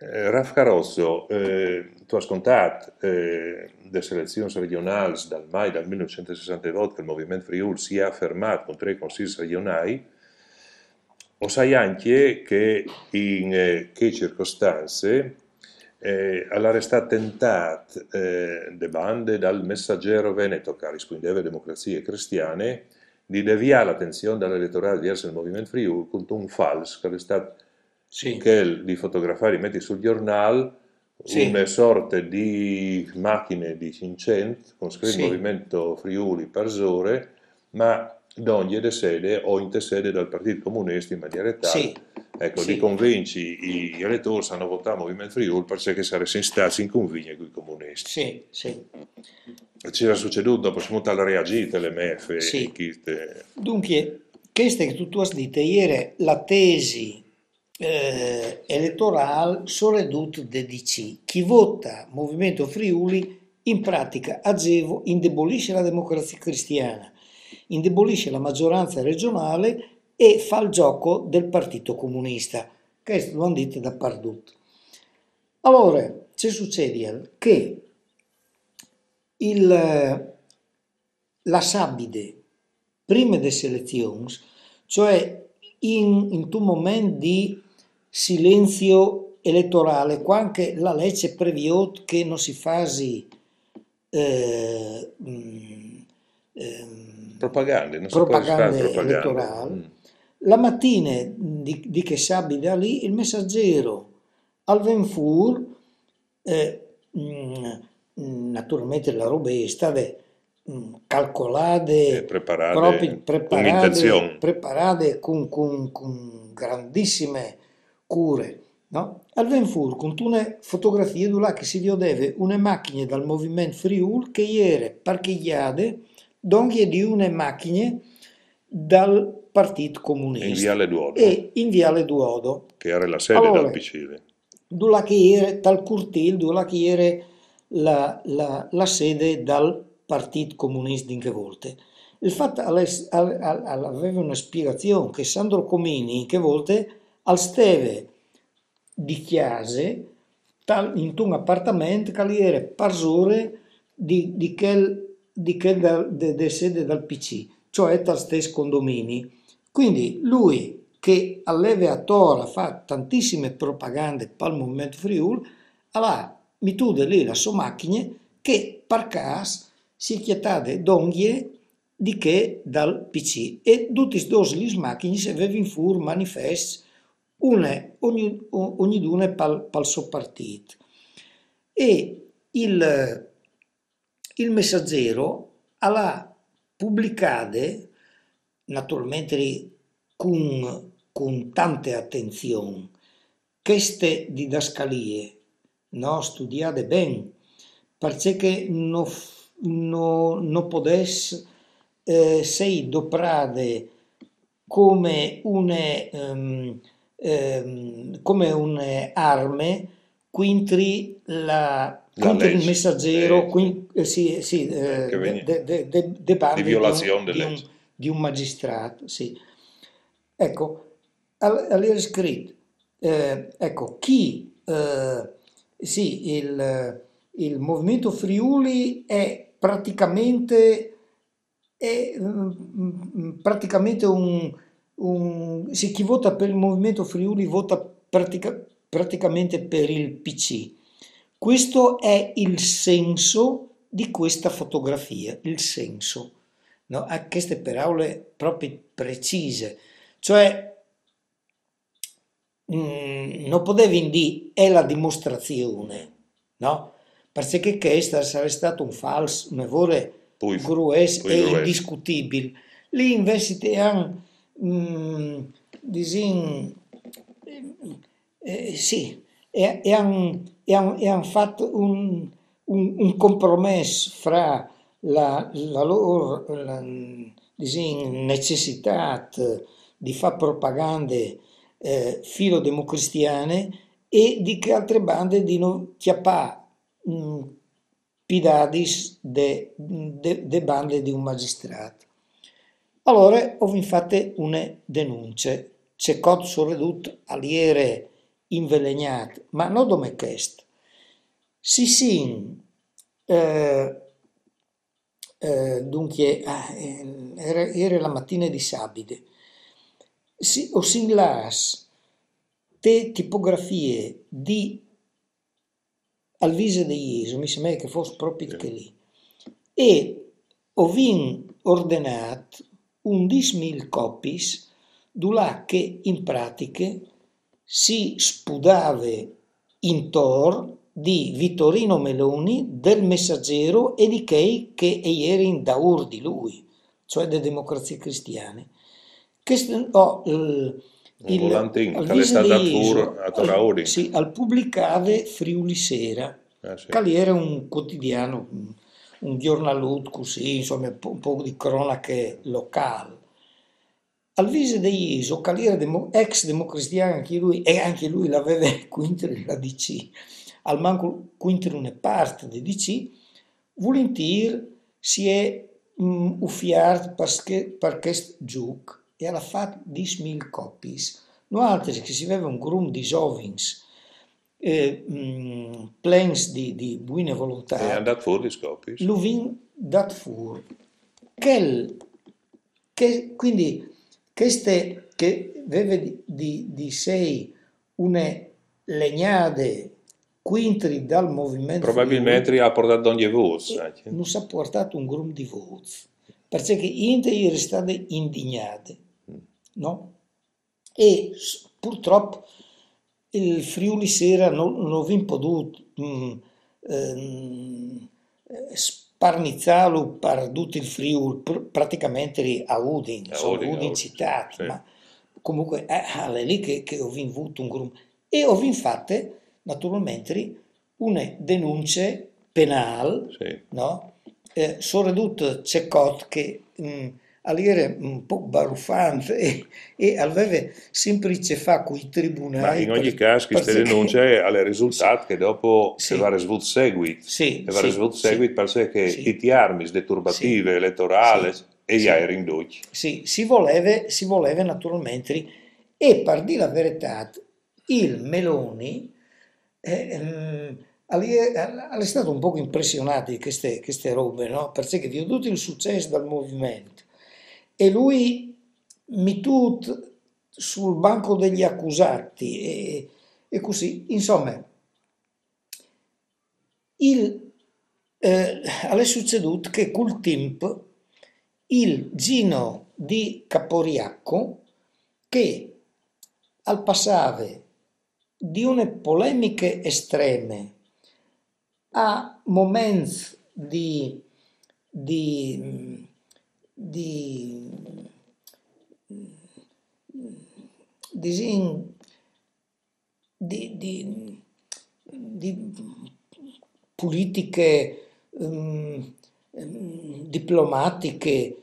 Raf Carosso, tu hai scontato le selezioni regionali dal mai del 1962 che il Movimento Friuli si è affermato con tre consigli regionali, o sai anche che in che circostanze alla stato tentato de bande dal Messaggero Veneto, che rispondeva a democrazie cristiane, di deviare l'attenzione dall'elettorato verso il Movimento Friuli con un falso che è stato Sì, che di fotografare, metti sul giornale una sì, sorta di macchine di 500 con scritto sì, Movimento Friuli per Zore, ma da ogni sede o in sede del Partito Comunista in maniera tale, sì, ecco, di sì, convinci gli elettori hanno votato Movimento Friuli perché sarebbero stati in convegno con i comunisti. sì, sì, C'era succeduto dopo, sono state reagite le MF e sì. chi Dunque, questa che tu hai detto ieri, la tesi elettorale soprattutto del DC. Chi vota Movimento Friuli in pratica agevo indebolisce la democrazia cristiana, indebolisce la maggioranza regionale e fa il gioco del Partito Comunista. Questo lo hanno detto da Pardut. Allora, che succede? Che il, la Sabide, prima delle elezioni, cioè in un momento di silenzio elettorale, quando la legge prevede che non si faccia eh, mh, propaganda, non si può fare propaganda propaganda. elettorale, la mattina di che Sabide lì, il messaggero al Venfur, naturalmente la roba è stata calcolate, proprio Preparate con preparate, intenzione. preparate con grandissime cure. No? Al Venfur, con una fotografia di là che si vedeva una macchina dal movimento Friul che era parcheggiate donde di una macchina dal Partito In Comunista Viale Duomo, e in Viale Duodo. che era la sede del Allora, PCL. dove che era tal Curtil, dove che era la sede del Partito Comunista in che volte. Il fatto aveva una spiegazione che Sandro Comini in che volte al steve di chiase in un appartamento che gli era parsore di quel sede del PC, cioè dal stesso condomini. Quindi lui che all'Eve a Tora fa tantissime propagande per il Movimento Friuli, allora mi tude lì la sua macchina che per caso si chietade d'onghie di che dal PC e tutti questi due macchine si avevano fur manifesti ognuna per suo partito. E il messaggero ha pubblicato, naturalmente con tante attenzioni, queste didascalie, no, studiate bene, perché non potesse sei doprade come come un'arme La contro il legge, messaggero, sì, sì, sì, che veni de di bande violazione delle leggi. di un magistrato. Sì. Ecco, all'era scritto, ecco, sì, il movimento Friuli è praticamente se chi vota per il movimento Friuli vota praticamente per il PC. Questo è il senso di questa fotografia, il senso, no? Ha queste parole proprio precise, cioè non potevi dire è la dimostrazione, no? Perché questa sarebbe stato un falso, un errore Poi, grueso poi e grueso. indiscutibile. Lì invece ti hanno, sì, e han fatto un compromesso fra la loro necessità di fare propagande filo-democristiane e di che altre bande di non chiappare pidadis de bande di un magistrato. Allora ho fatto una denuncia, c'è cod soprattutto aliere invelenati, ma non come questo. Si sin, dunque, era la mattina di Sabide, o sin las te tipografie di Alvise de Jesu, mi sembra che fosse proprio che lì, e ho ordinato 11.000 copies, là che in pratica si spudava intorno di Vittorino Meloni, del Messaggero e di Kei che ieri da di lui, cioè delle democrazie cristiane. Questo, Un volantin, al che è Vise de stato Jesu, a Torauding. sì, al pubblicave Friuli Sera, Sì. che lì era un quotidiano, un giornaluto così, insomma, un po' di cronache locali. Al Vise de Jesu, che lì era ex democristiano anche lui, e anche lui l'aveva quintri la DC, al manco quintri una parte di DC, volentieri si è uffiato per questo gioco e ha fatto 10.000 copies. No altri che si aveva un gruppo di giovins plens di buona E volontà, è andato fuori gli scopi. lo vin dat fur. Quindi queste che aveva di sé una legnade quintri dal movimento Probabilmente Friuli, ha portato ogni voce. non si è portato un gruppo di voti, perché interi state indignate, no? E purtroppo il Friuli Sera non ho potuto sparnizzarlo per tutto il Friuli, praticamente a Udin, insomma, Udin città, sì. ma comunque è lì che ho avuto un gruppo. E ho fatto naturalmente una denuncia penale, Sì. no? Soprattutto Cecot che era un po' baruffante e aveva sempre fa con i tribunali. Ma in ogni caso queste denunce alle risultati che dopo va risultato seguito. Va risultato seguito perché i armi deturbative elettorali e gli aerei induci. Sì, si voleva naturalmente, e per dire la verità, il Meloni è stato un po' impressionato di queste robe, no? Perché vi ho tutto il successo del movimento e lui mi tut sul banco degli accusati e così, insomma, è succeduto che col tempo il Gino di Caporiacco, che al passare di une polemiche estreme a momenti di politiche diplomatiche,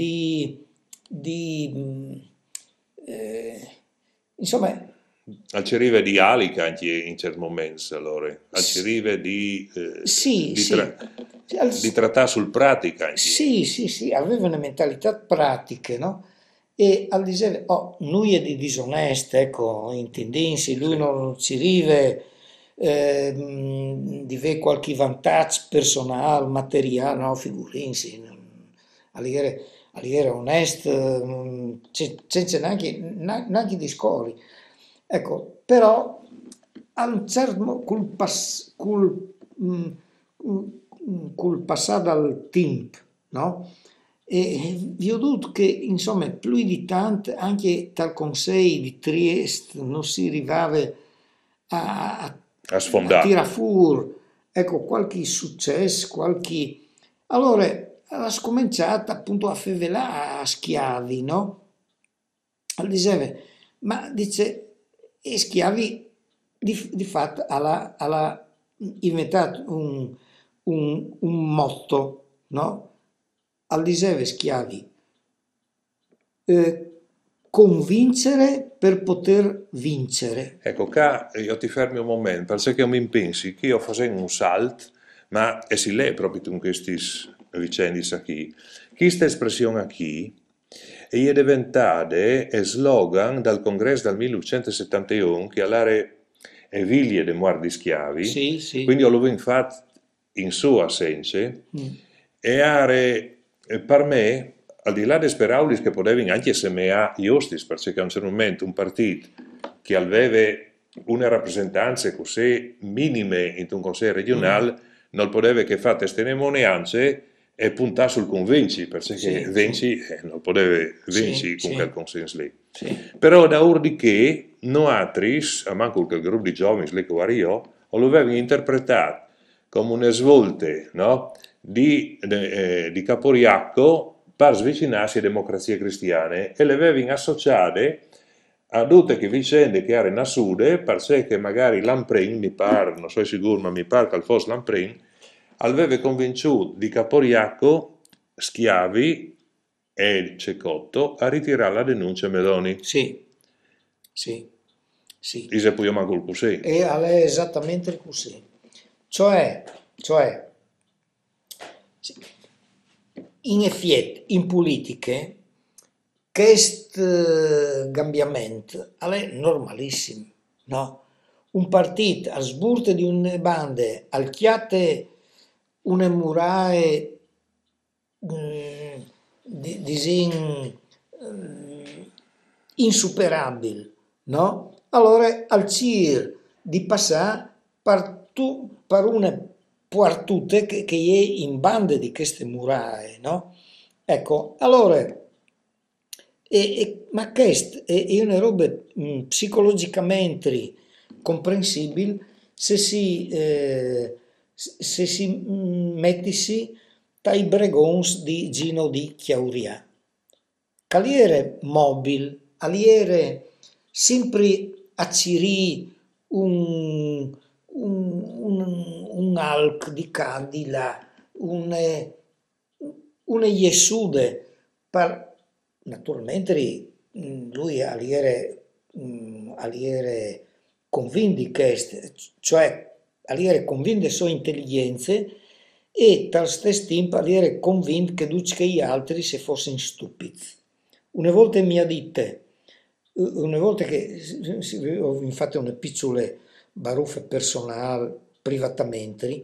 insomma, ci arriva di alica anche in certi momenti, allora. Ci arriva di trattare sul pratica. Anche. Sì, aveva una mentalità pratica, no? E al diceva, noi è di disonesta, ecco, intendensi, lui non ci arriva di avere qualche vantaggio personale, materiale, no, figurinsi, all'era onesto, senza neanche discorri. Ecco, però a un certo col passato al tempo, no? E vi ho detto che, insomma, più di tanto, anche dal Consiglio di Trieste non si arrivava a tirare fuori, ecco, qualche successo, qualche... Allora, ha scominciato appunto a fevelare a schiavi, no? Diceva, ma dice, e schiavi di fatto ha inventato un motto, no? Al diceva schiavi, convincere per poter vincere. Ecco, qua io ti fermi un momento, perché mi pensi che io facevo un salto, ma è si lei proprio con questi vicende qui. Questa espressione qui è diventata slogan dal congresso del 1971 che all'area e viglie di muor di schiavi, sì. quindi lo abbiamo fatto in sua assenza, e per me, al di là delle speraulis che potevano anche semeare giustis, perché a un certo momento un partito che aveva una rappresentanza così minime in un consiglio regionale non poteva che fare testimonianze e puntare sul convinci, perché vinci non poteva vincere con quel consenso lì. Però da ora di che noi altri, a manco quel gruppo di giovani lì che io, lo avevano interpretato come una svolte, no? di Caporiacco per svicinarsi alle democrazie cristiane e le avevano associate a tutte che vicende che erano a sud, perché magari Lamprin, mi pare, non sono sicuro, ma mi pare che fosse Lamprin, aveva convinciuto di Caporiacco, Schiavi e Cecotto a ritirare la denuncia a Meloni. Sì. E se poi manco il così. E è esattamente così. Cioè, in effetti, in politiche, questo cambiamento è normalissimo, no? Un partito a sburte di une bande, al chiate une murae insuperabili, no? Allora al CIR di passare per una partute che è in bande di queste murae, no? Ecco, allora, ma questo è una roba psicologicamente comprensibile se si mettisi dai bregons di Gino di Chiauria. Caliere mobile, aliere sempre a Ciri un alc di candila, un iesude, naturalmente lui aliere convinti che, cioè aliere convinti sue intelligenze e tal stesso tempo aliere convinti che gli altri se fossero stupidi. Una volta mi ha detto, una volta che ho fatto una piccola baruffa personale privatamente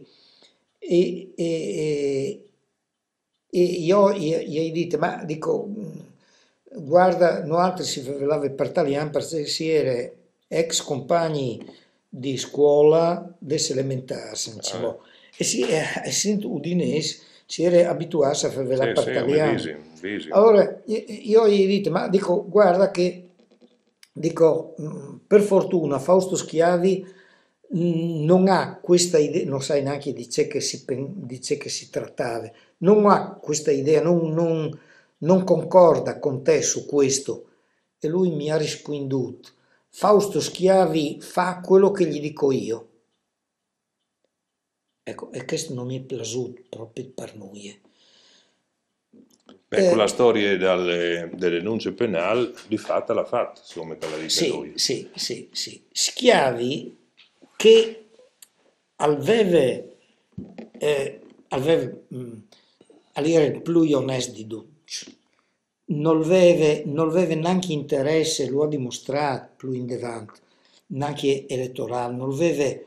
e io gli ho detto, ma dico, guarda, noi altri si facevano per italiano perché si era ex compagni di scuola delle elementari, diciamo, e si udinese si era abituato a fare per italiano. Allora io gli ho detto, ma dico, guarda che, dico, per fortuna Fausto Schiavi non ha questa idea, non sai neanche di che si trattava, non ha questa idea, non concorda con te su questo. E lui mi ha risponduto, Fausto Schiavi fa quello che gli dico io. Ecco, e questo non mi è piaciuto proprio per noi. Con la storia delle denunce penali, di fatto l'ha fatta, come te la dice lui. Sì. Schiavi che aveva il più onesto di tutti, non aveva neanche interesse, lo ha dimostrato più in davanti, neanche elettorale, non aveva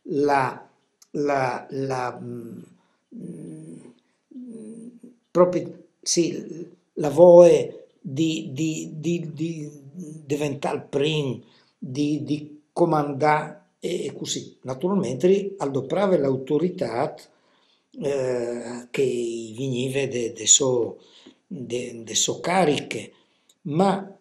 proprio la voce di diventare il primo, di comandare e così. Naturalmente adoprava l'autorità che veniva de so cariche, ma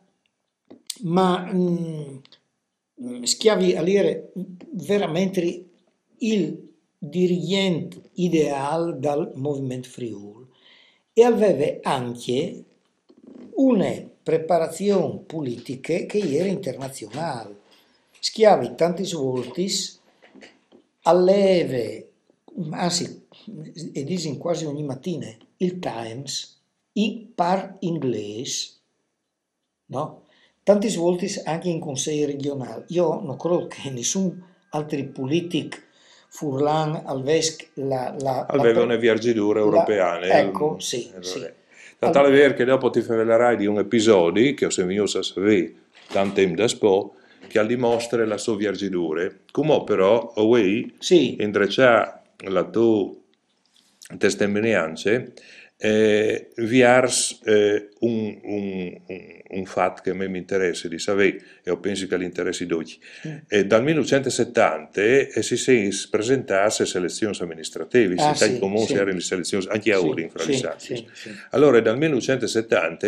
Schiavi era veramente il dirigente ideale del Movimento Friuli e aveva anche una preparazione politica che era internazionale. Schiavi tanti volte alleva, anzi, e dicono quasi ogni mattina, il Times par inglese, no? Tanti volte anche in consiglio regionale. Io non credo che nessun altro politico furlan aveva una viaggiatura europea. Ecco, sì. Tant'è vero che dopo ti parlerai di un episodio che ho sentito a sapere tanto tempo dopo, che dimostra la sua vergidure. Come però, Owei, Sì, indreccia la tua testimonianza, viars un fatto che a me mi interessa di sapere, e io penso che l'interessi d'oggi. Dal 1970 si sono presentate le selezioni amministrative, ah in tal sì, comune si sì, erano le selezioni anche a ora sì, in fra gli sì, Satis. sì, sì, Allora, dal 1970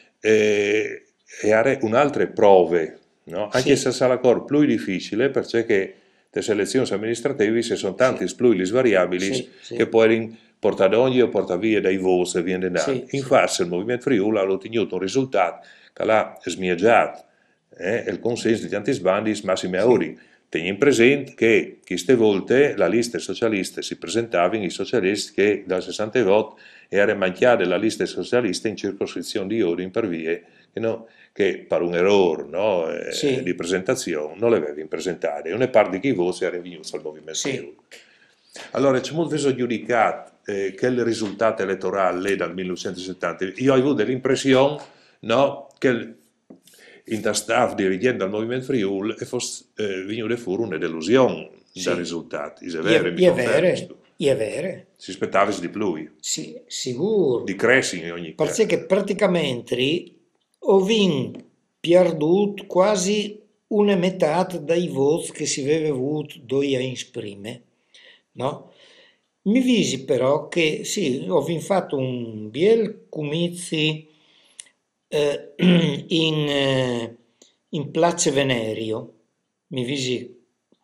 e un'altre prove, no? Anche se sì, sarà ancora più difficile perché le selezioni amministrative ci sono tanti sì, più le variabili sì, che sì, poi portare ogni o portare via dai voti e via andando. sì, sì, Infatti il Movimento Friuli ha ottenuto un risultato che l'ha smiaggiato il consenso di tanti sbandi massimi a sì, ori. Teniamo presente che queste volte la lista socialista si presentava in i socialisti che dal 60 voti era manchiare la lista socialista in circoscrizione di ori per vie che per un errore, no, di sì, presentazione non le avevi presentare. E una parte di chi voti era venuto al Movimento sì, Friuli. Allora, c'è molto giudicato che il risultato elettorale è dal 1970. Io ho avuto l'impressione, no, che in staff dirigente del Movimento Friuli fosse venuta fuori una delusione dai sì. risultati. È vero, mi È confermi. vero, è vero, Si aspettava di più, sì, di sicuro. crescere in ogni Perché caso. praticamente ho perduto quasi una metà dei voti che si aveva avuto due anni prima, no? Mi visi però che sì, ho fatto un bel comizio eh, in Place Venerio, mi visi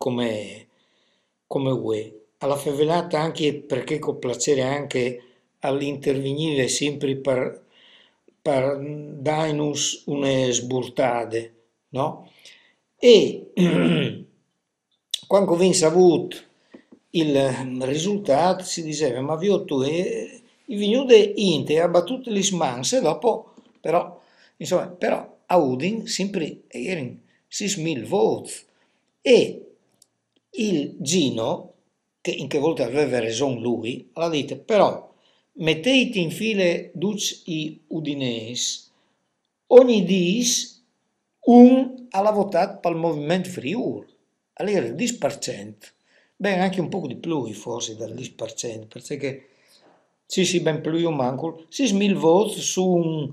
come UE. Alla favelata anche perché con piacere anche all'intervenire sempre per darnos une sburtade, no? E quando vinse avuto il risultato si diceva ma vi ho tu i vignude Inte ha battuto le smanse dopo però insomma però a Udin sempre erano 6.000 voti e il Gino in che volta aveva ragione lui ha detto però mettete in file tutti i udinesi ogni dis un alla votato per il Movimento Friuli allora il 10%. Beh, anche un po' di più forse dal 10%, perché sì, sì, ben più io manco, 6.000 voti su un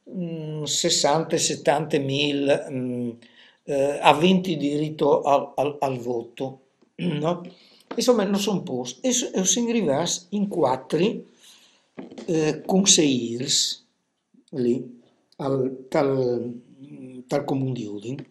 60-70 mila aventi diritto al voto, no? Insomma, non sono posti e si arriva in quattro consiglieri lì, tal comune di Udine.